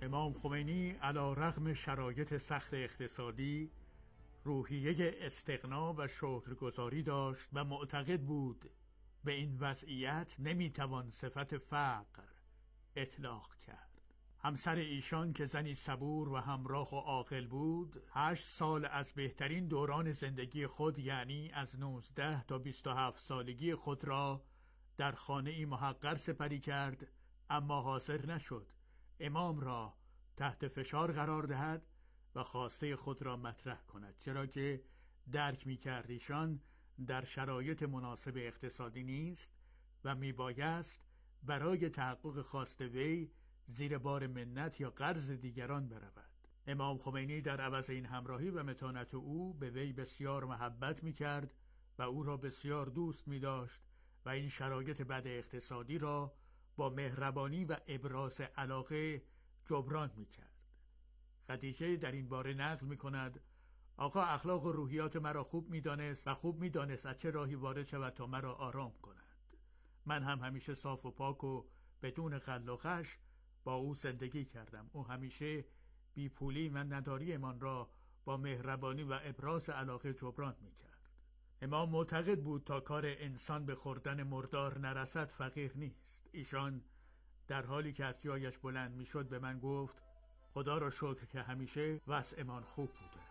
[SPEAKER 3] امام خمینی علی رغم شرایط سخت اقتصادی روحیه استغنا و شکرگزاری داشت و معتقد بود به این وضعیت نمیتوان صفت فقر اطلاق کرد. همسر ایشان که زنی صبور و همراه و عاقل بود 8 سال از بهترین دوران زندگی خود، یعنی از 19 تا 27 سالگی خود را در خانه‌ای محقر سپری کرد، اما حاضر نشد امام را تحت فشار قرار دهد و خواسته خود را مطرح کند، چرا که درک می‌کرد ایشان در شرایط مناسب اقتصادی نیست و میبایست برای تحقق خواست وی زیر بار منت یا قرض دیگران برود. امام خمینی در عوض این همراهی و متانت او به وی بسیار محبت می‌کرد و او را بسیار دوست می‌داشت و این شرایط بد اقتصادی را با مهربانی و ابراز علاقه جبران می‌کرد. خدیجه در این باره نقل می‌کند: آقا اخلاق و روحیات مرا خوب می‌دانست و خوب می‌دانست از چه راهی وارد شود تا مرا آرام کند. من هم همیشه صاف و پاک و بدون غل و غش با او زندگی کردم. او همیشه بی پولی و نداری من را با مهربانی و ابراز علاقه جبران می‌کرد. امام معتقد بود تا کار انسان به خوردن مردار نرسد فقیر نیست. ایشان در حالی که از جایش بلند می‌شد به من گفت: خدا را شکر که همیشه وضعمان خوب بوده است.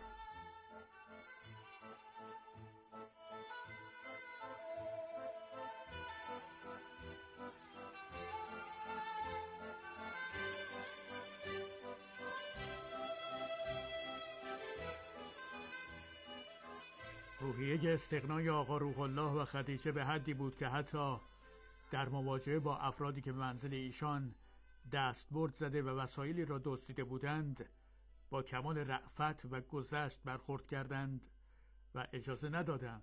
[SPEAKER 3] روحیه استغنای آقا روح الله و خدیجه به حدی بود که حتی در مواجهه با افرادی که به منزل ایشان دستبرد زده و وسایلی را دزدیده بودند با کمال رأفت و گذشت برخورد کردند و اجازه ندادند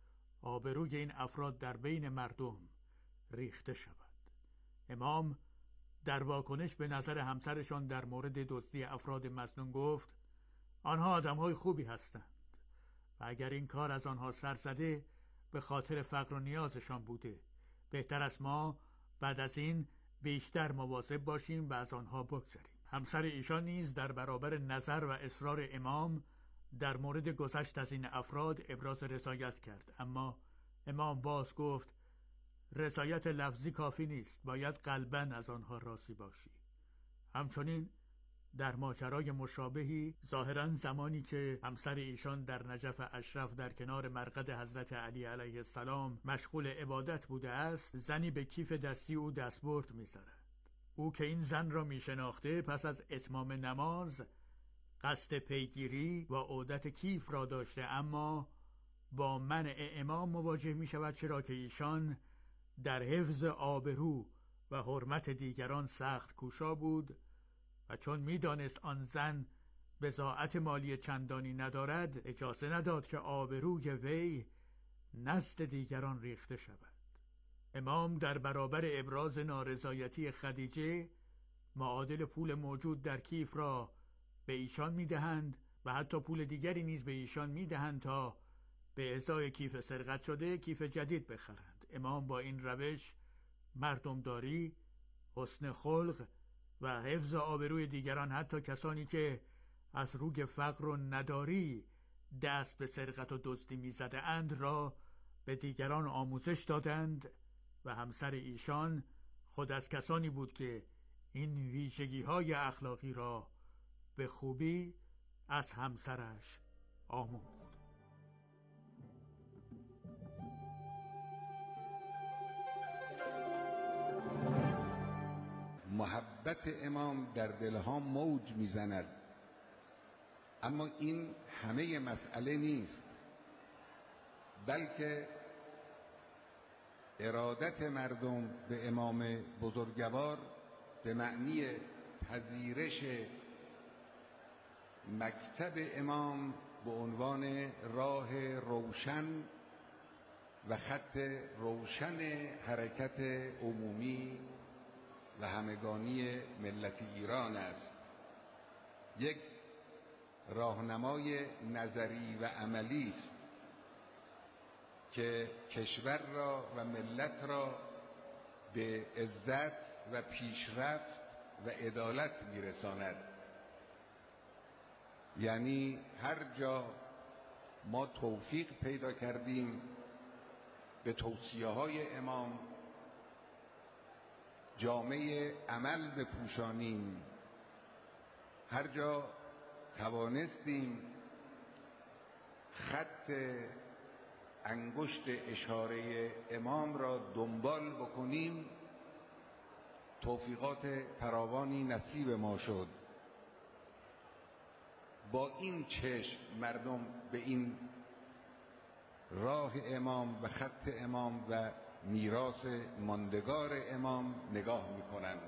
[SPEAKER 3] آبروی این افراد در بین مردم ریخته شود. امام در واکنش به نظر همسرشان در مورد دزدی افراد مظنون گفت: آنها آدم‌های خوبی هستند و اگر این کار از آنها سر زده به خاطر فقر و نیازشان بوده، بهتر از ما بعد از این بیشتر مواظب باشیم و از آنها بگذریم. همسر ایشان نیز در برابر نظر و اصرار امام در مورد گذشت از این افراد ابراز رضایت کرد، اما امام باز گفت: رضایت لفظی کافی نیست، باید قلباً از آنها راضی باشی. همچنین در ماجرای مشابهی ظاهراً زمانی که همسر ایشان در نجف اشرف در کنار مرقد حضرت علی علیه السلام مشغول عبادت بوده است، زنی به کیف دستی او دستبرد می‌زند. او که این زن را می‌شناخته پس از اتمام نماز قصد پیگیری و عودت کیف را داشته، اما با منع امام مواجه می‌شود، چرا که ایشان در حفظ آبرو و حرمت دیگران سخت کوشا بود و چون می‌دانست آن زن بضاعت مالی چندانی ندارد، اجازه نداد که آبروی وی نزد دیگران ریخته شود. امام در برابر ابراز نارضایتی خدیجه معادل پول موجود در کیف را به ایشان می‌دهند و حتی پول دیگری نیز به ایشان می‌دهند تا به ازای کیف سرقت شده کیف جدید بخرند. امام با این روش مردمداری، حسن خلق و حفظ آبروی دیگران، حتی کسانی که از روی فقر و نداری دست به سرقت و دزدی می‌زده اند را به دیگران آموزش دادند و همسر ایشان خود از کسانی بود که این ویژگی‌های اخلاقی را به خوبی از همسرش آموخت.
[SPEAKER 21] محبت امام در دلها موج میزند، اما این همه مسئله نیست، بلکه ارادت مردم به امام بزرگوار به معنی پذیرش مکتب امام به عنوان راه روشن و خط روشن حرکت عمومی و همگانی ملت ایران است. یک راهنمای نظری و عملی است که کشور را و ملت را به عزت و پیشرفت و عدالت میرساند. یعنی هر جا ما توفیق پیدا کردیم به توصیه های امام جامعه عمل بپوشانیم، هر جا توانستیم خط انگشت اشاره امام را دنبال بکنیم، توفیقات فراوانی نصیب ما شد. با این چشم مردم به این راه امام و خط امام و میراث ماندگار امام نگاه میکنند.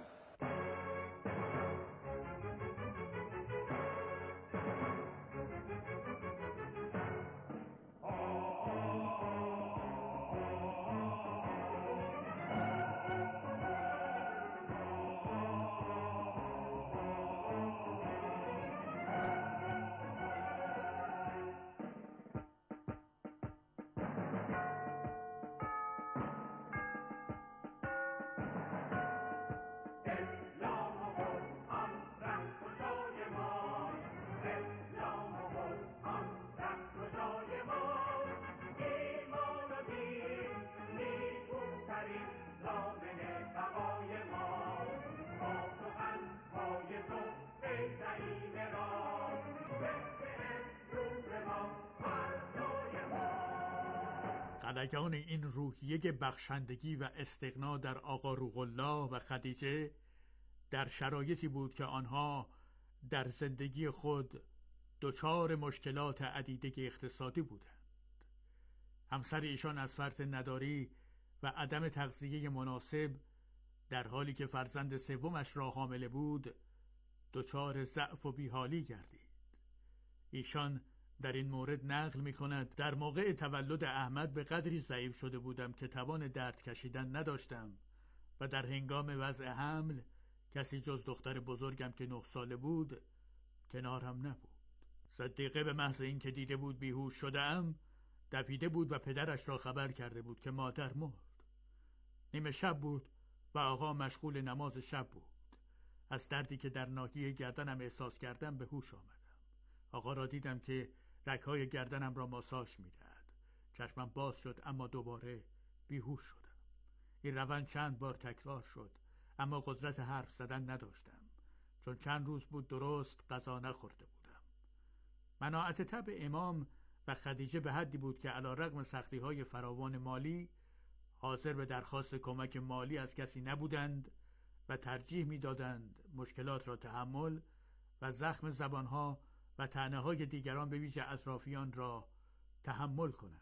[SPEAKER 3] قلقان این روحیه بخشندگی و استغنا در آقا روح‌الله و خدیجه در شرایطی بود که آنها در زندگی خود دچار مشکلات عدیده اقتصادی بودند. همسر ایشان از فرط نداری و عدم تغذیه مناسب در حالی که فرزند سومش را حامله بود دچار ضعف و بیحالی گردید. ایشان در این مورد نقل می کند در موقع تولد احمد به قدری ضعیف شده بودم که توان درد کشیدن نداشتم و در هنگام وضع حمل کسی جز دختر بزرگم که 9 ساله بود کنارم نبود. صدیقه به محض این که دیده بود بیهوش شدم دویده بود و پدرش را خبر کرده بود که مادر مرد. نیمه شب بود و آقا مشغول نماز شب بود. از دردی که در ناحیه گردنم احساس کردم به هوش آمدم. آقا را دیدم که رگ‌های گردنم را ماساژ می‌دهد. چشمم باز شد اما دوباره بیهوش شدم. این روند چند بار تکرار شد اما قدرت حرف زدن نداشتم چون چند روز بود درست غذا نخورده بودم. مناعت طبع امام و خدیجه به حدی بود که علی‌رغم سختی‌های فراوان مالی حاضر به درخواست کمک مالی از کسی نبودند و ترجیح می‌دادند مشکلات را تحمل و زخم زبان‌ها و طعنه‌های دیگران به ویژه اطرافیان را تحمل کنند.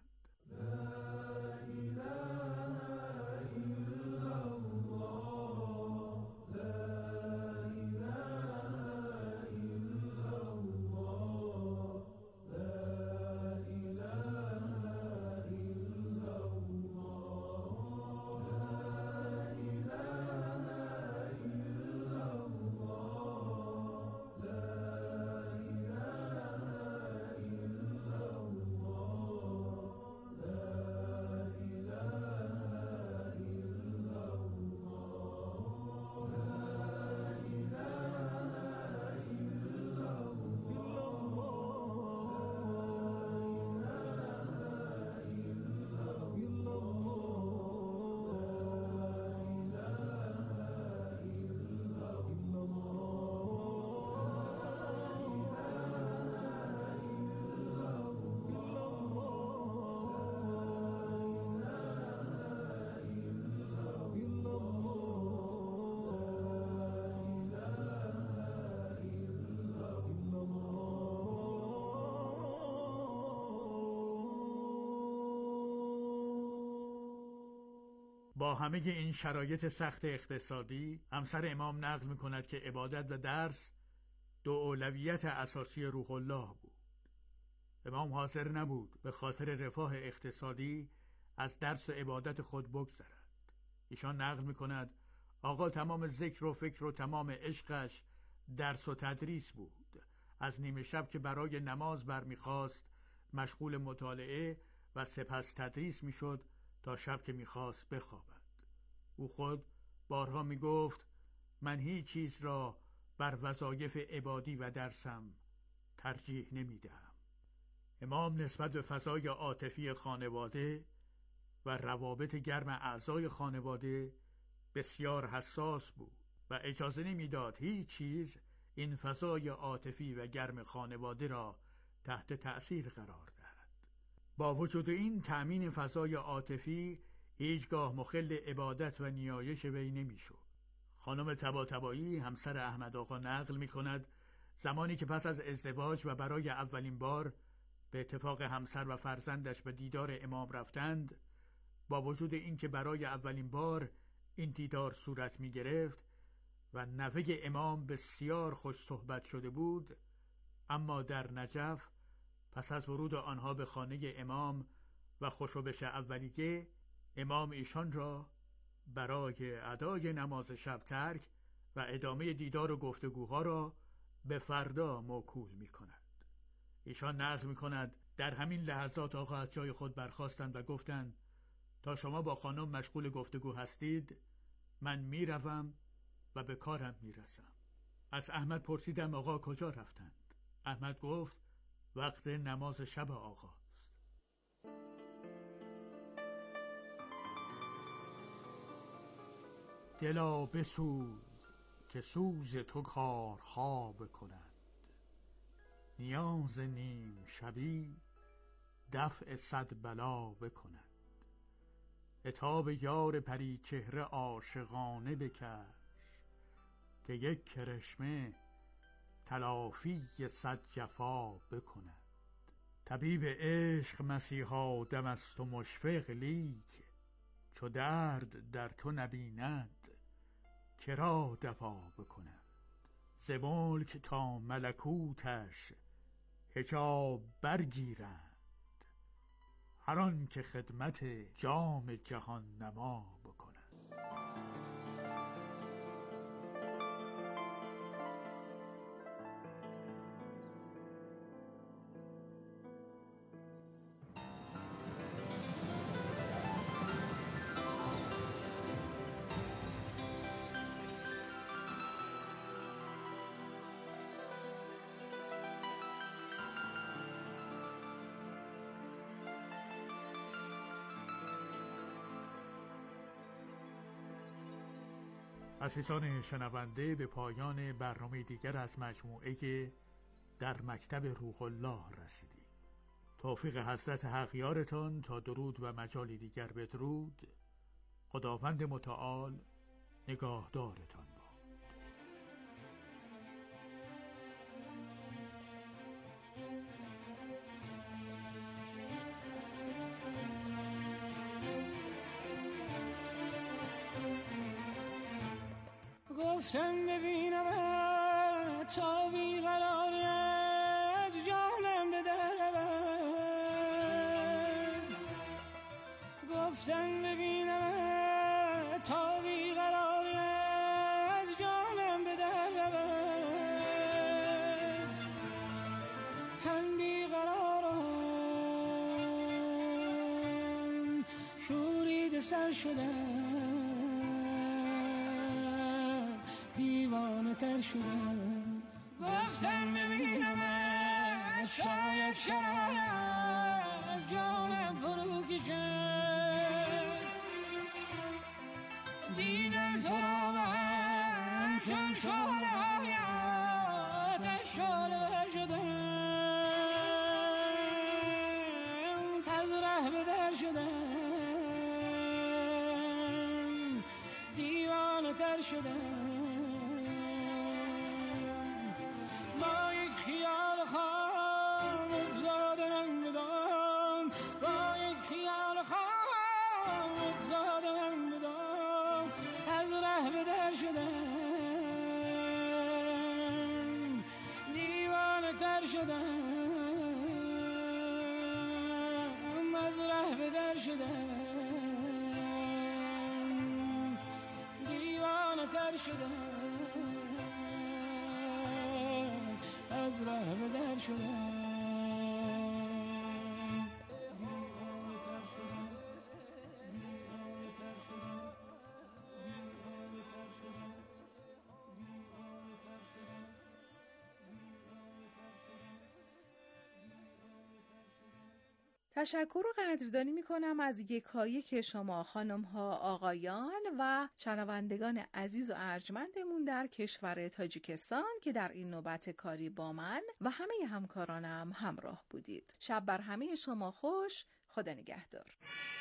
[SPEAKER 3] با همه این شرایط سخت اقتصادی همسر امام نقل می‌کند که عبادت و درس 2 اولویت اساسی روح الله بود. امام حاضر نبود به خاطر رفاه اقتصادی از درس و عبادت خود بگذرد. ایشان نقل می‌کند آقا تمام ذکر و فکر و تمام عشقش درس و تدریس بود. از نیمه شب که برای نماز برمیخواست مشغول مطالعه و سپس تدریس میشد تا شب که میخواست بخوابد. او خود بارها میگفت من هیچ چیز را بر وظایف عبادی و درسم ترجیح نمیدهم. امام نسبت به فضای عاطفی خانواده و روابط گرم اعضای خانواده بسیار حساس بود و اجازه نمیداد هیچ چیز این فضای عاطفی و گرم خانواده را تحت تأثیر قرار دهد. با وجود این تأمین فضای عاطفی هیچگاه مخل عبادت و نیایش وی نمیشد. خانم طباطبایی همسر احمد آقا نقل می کند زمانی که پس از ازدواج و برای اولین بار به اتفاق همسر و فرزندش به دیدار امام رفتند، با وجود اینکه برای اولین بار این دیدار صورت می گرفت و نوه امام بسیار خوش صحبت شده بود، اما در نجف پس از ورود آنها به خانه امام و خوشوبش اولیه، امام ایشان را برای ادای نماز شب ترک و ادامه دیدار و گفتگوها را به فردا موکول می کند. ایشان نقل می کند در همین لحظات آقا از جای خود برخاستند و گفتند تا شما با خانم مشغول گفتگو هستید من می روم و به کارم می رسم. از احمد پرسیدم آقا کجا رفتند؟ احمد گفت وقت نماز شب آقاست. دلا بسوز که سوز تو کارها بکند، نیاز نیم شبی دفع صد بلا بکند. عتاب یار پری چهره عاشقانه بکش، که یک کرشمه تلافی صد جفا بکند. طبیب عشق مسیحا دم است و مشفق لیک، چو درد در تو نبیند کرا دوا بکند. ز ملک تا ملکوتش حجاب برگیرند، هر آن که خدمت جام جهان نما بکند. عزیزان شنونده، به پایان برنامه دیگر از مجموعه در مکتب روح الله رسیدیم. توفیق حضرت حق یارتان تا درود و مجالی دیگر بدرود. خداوند متعال نگاهدارتان باد.
[SPEAKER 14] گفتم ببینم تا بیقراری از جانم به در رود. گفتم ببینم تا بیقراری از جانم به در رود. هم بیقرارم شورید سر شدم، دیوانه تر شدم. گفتم ببینم شاید شاید جانم فرو کشد. دیدم تو را من چون شعله های آتش شعله شدم. از ره به در شدم، دیوانه تر شدم. از ره به در شدم.
[SPEAKER 2] تشکر و قدردانی میکنم از یکایک شما خانم‌ها، آقایان و شنوندگان عزیز و ارجمندمون در کشور تاجیکستان که در این نوبت کاری با من و همه همکارانم همراه بودید. شب بر همه شما خوش. خدا نگهدار.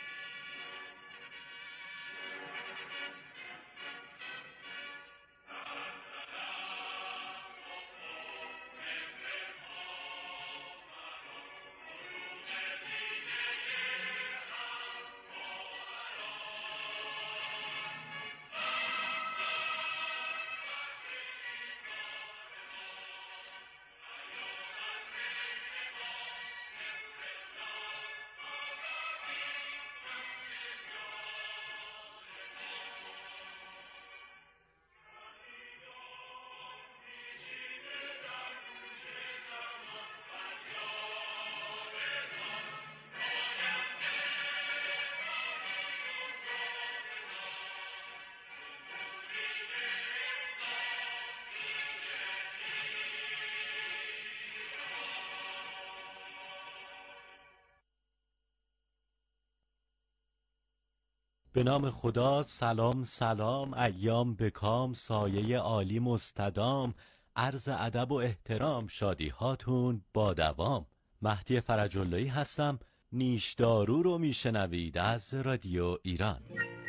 [SPEAKER 1] به نام خدا. سلام سلام، ایام بکام، سایه عالی مستدام، عرض ادب و احترام، شادی هاتون با دوام. مهدی فرج‌اللهی هستم. نیشدارو رو میشنوید از رادیو ایران.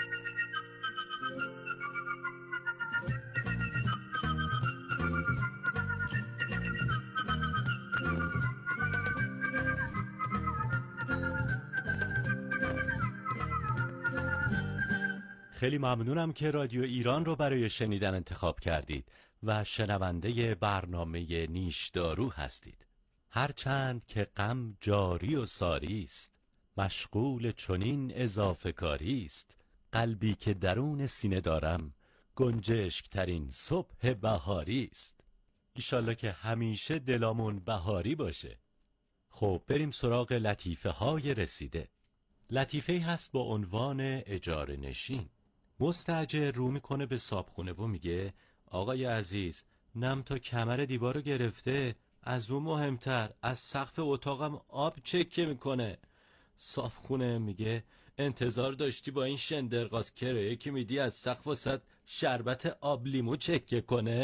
[SPEAKER 1] خیلی ممنونم که رادیو ایران رو برای شنیدن انتخاب کردید و شنونده برنامه نیشدارو هستید. هرچند که غم جاری و ساری است، مشغول چنین اضافه کاری است، قلبی که درون سینه دارم گنجشک ترین صبح بهاری است. ایشالله که همیشه دلامون بهاری باشه. خب بریم سراغ لطیفه های رسیده. لطیفه‌ای هست با عنوان اجاره نشین. مستاجر رو میکنه به صابخونه و میگه آقای عزیز، نم تا کمر دیوارو گرفته، از اون مهمتر از سقف اتاقم آب چکه میکنه. صابخونه میگه انتظار داشتی با این شندرغاز کرایه که میدی از سقف واسه شربت آب لیمو چکه کنه؟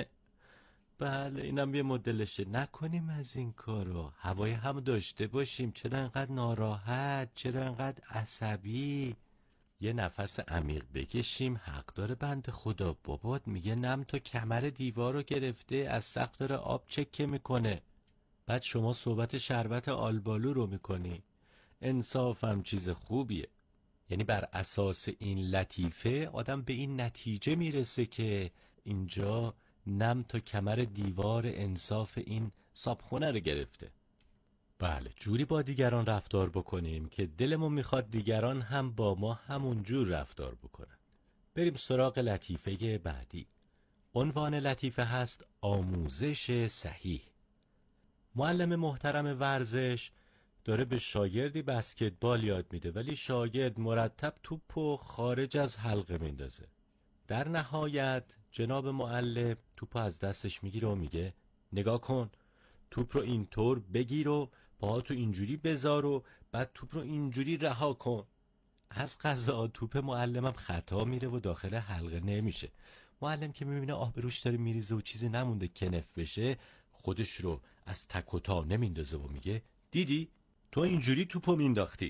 [SPEAKER 1] بله اینم یه مدلشه. نکنیم از این کارو، هوای هم داشته باشیم. چرا انقدر ناراحت؟ چرا انقدر عصبی؟ یه نفس عمیق بکشیم. حق داره بنده خدا، بابات میگه نم تا کمر دیوار رو گرفته، از سقف داره آب چکه میکنه، بعد شما صحبت شربت آلبالو رو میکنی. انصافم چیز خوبیه. یعنی بر اساس این لطیفه آدم به این نتیجه میرسه که اینجا نم تا کمر دیوار انصاف این صابخونه رو گرفته. بله، جوری با دیگران رفتار بکنیم که دلمون میخواد دیگران هم با ما همون جور رفتار بکنن. بریم سراغ لطیفه بعدی. عنوان لطیفه هست آموزش صحیح. معلم محترم ورزش داره به شاگردی بسکتبال یاد میده، ولی شاگرد مرتب توپو خارج از حلقه میندازه. در نهایت جناب معلم توپو از دستش میگیره و میگه نگاه کن، توپ رو اینطور بگیر و پاهاتو اینجوری بذار و بعد توپ رو اینجوری رها کن. از قضا توپ معلمم خطا میره و داخل حلقه نمیشه. معلم که میبینه آبروش داره میریزه و چیزی نمونده کنف بشه، خودش رو از تک و تا نمیندازه و میگه دیدی تو اینجوری توپو مینداختی.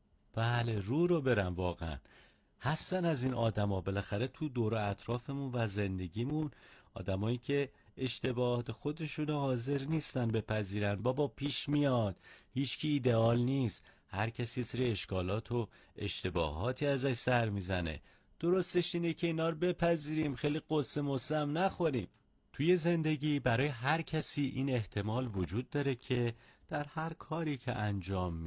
[SPEAKER 1] بله رو برم. واقعا هستن از این آدما بالاخره تو دور و اطرافمون و زندگیمون، آدمایی که اشتباهات خودشون حاضر نیستن بپذیرن. بابا پیش میاد، هیچکی ایدئال نیست، هر کسی سری اشکالات و اشتباهاتی ازش سر میزنه. درستش اینه که اینا رو بپذیریم، خیلی قصه مصم نخوریم. توی زندگی برای هر کسی این احتمال وجود داره که در هر کاری که انجام